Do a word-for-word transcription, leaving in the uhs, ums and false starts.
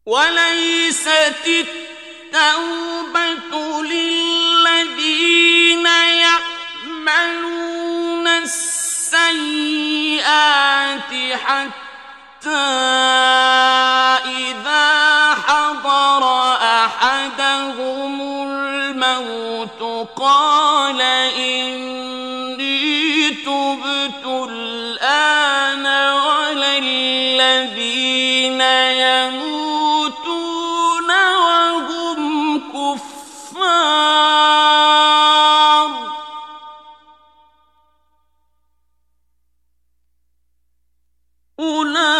وليست التوبة للذين يعملون السيئات حتى إذا حضر أحدهم الموت قال إني تبت الآن ولا الذين يموتون وهم كفار أولئك